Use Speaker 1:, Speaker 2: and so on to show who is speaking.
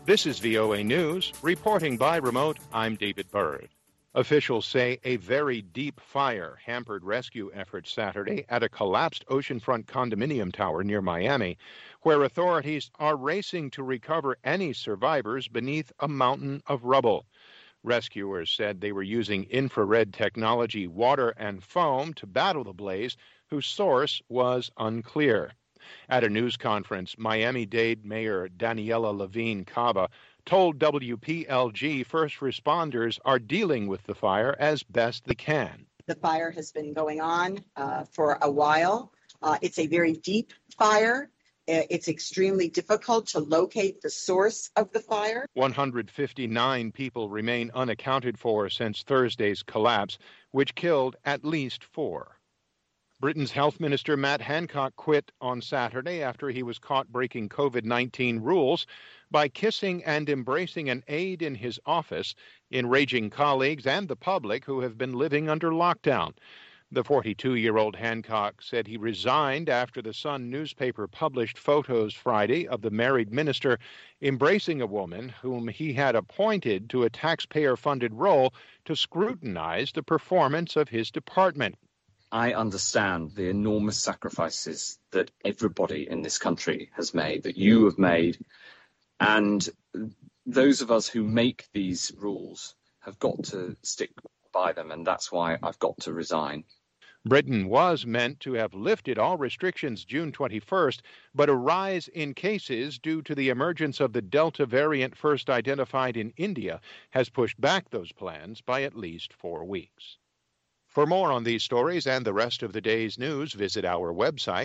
Speaker 1: This is VOA News. Reporting by remote, I'm David Bird. Officials say a very deep fire hampered rescue efforts Saturday at a collapsed oceanfront condominium tower near Miami, where authorities are racing to recover any survivors beneath a mountain of rubble. Rescuers said they were using infrared technology, water, and foam to battle the blaze, whose source was unclear. At a news conference, Miami-Dade Mayor Daniela Levine Cava told WPLG first responders are dealing with the fire as best they can.
Speaker 2: The fire has been going on for a while. It's a very deep fire. It's extremely difficult to locate the source of the fire.
Speaker 1: 159 people remain unaccounted for since Thursday's collapse, which killed at least 4. Britain's Health Minister Matt Hancock quit on Saturday after he was caught breaking COVID-19 rules by kissing and embracing an aide in his office, enraging colleagues and the public who have been living under lockdown. The 42-year-old Hancock said he resigned after the Sun newspaper published photos Friday of the married minister embracing a woman whom he had appointed to a taxpayer-funded role to scrutinize the performance of his department.
Speaker 3: I understand the enormous sacrifices that everybody in this country has made, that you have made, and those of us who make these rules have got to stick by them, and that's why I've got to resign.
Speaker 1: Britain was meant to have lifted all restrictions June 21st, but a rise in cases due to the emergence of the Delta variant first identified in India has pushed back those plans by at least 4 weeks. For more on these stories and the rest of the day's news, visit our website,